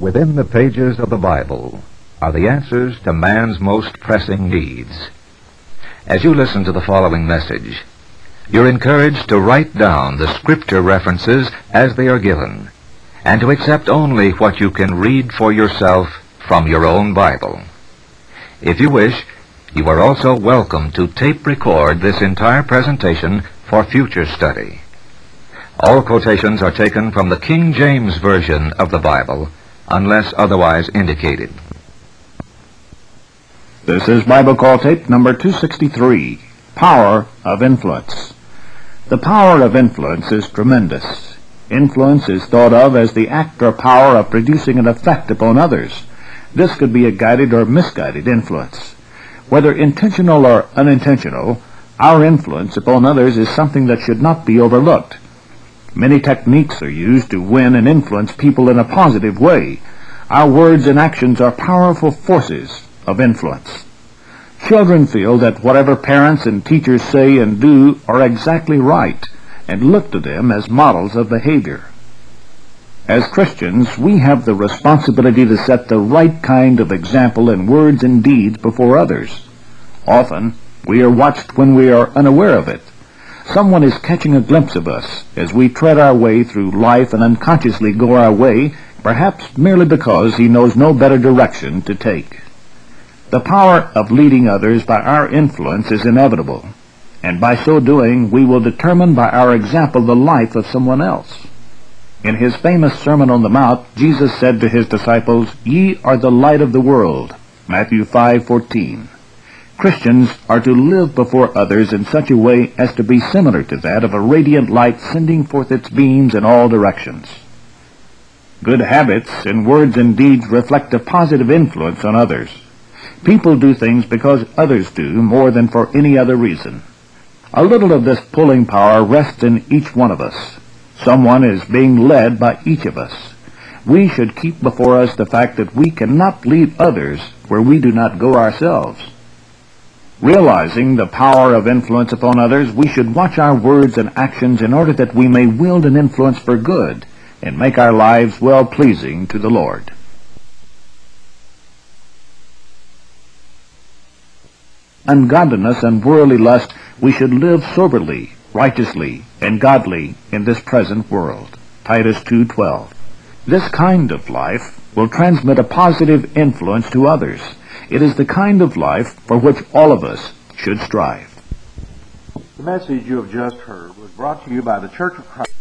Within the pages of the Bible are the answers to man's most pressing needs. As you listen to the following message, you're encouraged to write down the scripture references as they are given, and to accept only what you can read for yourself from your own Bible. If you wish, you are also welcome to tape record this entire presentation for future study. All quotations are taken from the King James Version of the Bible, unless otherwise indicated. This is Bible Call Tape number 263, Power of Influence. The power of influence is tremendous. Influence is thought of as the act or power of producing an effect upon others. This could be a guided or misguided influence. Whether intentional or unintentional, our influence upon others is something that should not be overlooked. Many techniques are used to win and influence people in a positive way. Our words and actions are powerful forces of influence. Children feel that whatever parents and teachers say and do are exactly right, and look to them as models of behavior. As Christians, we have the responsibility to set the right kind of example in words and deeds before others. Often, we are watched when we are unaware of it. Someone is catching a glimpse of us as we tread our way through life and unconsciously go our way, perhaps merely because he knows no better direction to take. The power of leading others by our influence is inevitable, and by so doing we will determine by our example the life of someone else. In his famous Sermon on the Mount, Jesus said to his disciples, "Ye are the light of the world," Matthew 5:14. Christians are to live before others in such a way as to be similar to that of a radiant light sending forth its beams in all directions. Good habits in words and deeds reflect a positive influence on others. People do things because others do more than for any other reason. A little of this pulling power rests in each one of us. Someone is being led by each of us. We should keep before us the fact that we cannot lead others where we do not go ourselves. Realizing the power of influence upon others, we should watch our words and actions in order that we may wield an influence for good and make our lives well-pleasing to the Lord. Ungodliness and worldly lust, we should live soberly, righteously, and godly in this present world. Titus 2:12. This kind of life will transmit a positive influence to others. It is the kind of life for which all of us should strive. The message you have just heard was brought to you by the Church of Christ.